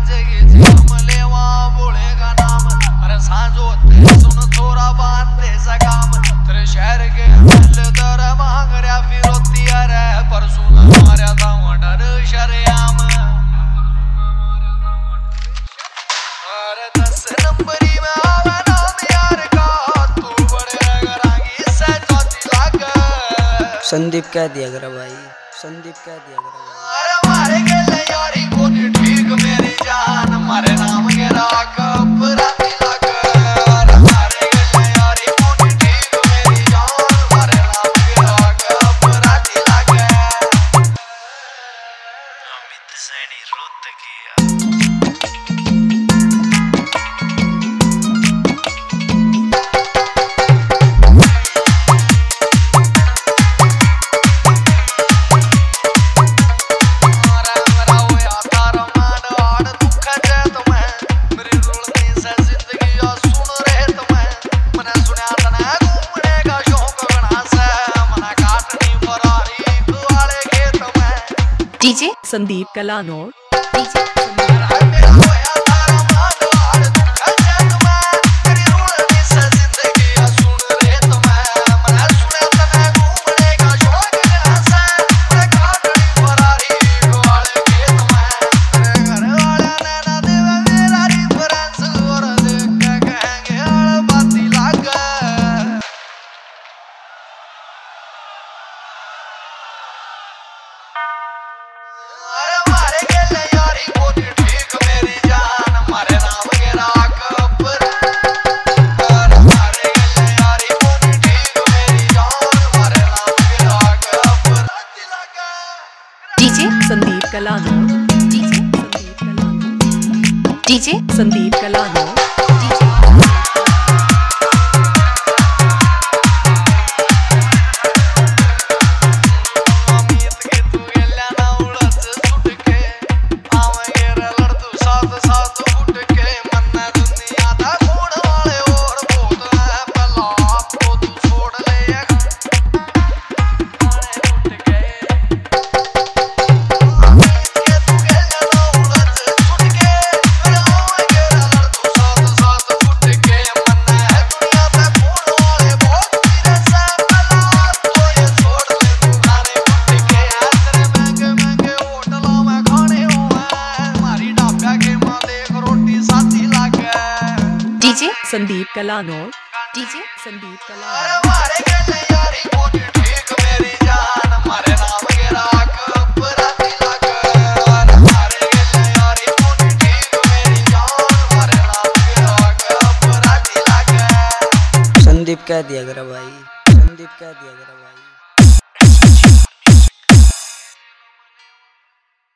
संदीप कह दिया करा भाई, संदीप कह दिया करा भाई। अरे मारे गेले यारी कोनी ठीक मेरी जान, मारे नाम के राख अपराधी लग। अरे मारे गेले यारी कोनी ठीक मेरी जान, मारे नाम के राख अपराधी लग। अमित सैनी रोत किया। DJ Sandeep Kalanaur, DJ Sandeep Kalanaur, DJ Sandeep Kalanaur, DJ Sandeep Kalanaur. DJ Sandeep Kalanaur, DJ Sandeep Kalanaur. Sandeep कह दिया करा भाई, संदीप कह दिया करा भाई।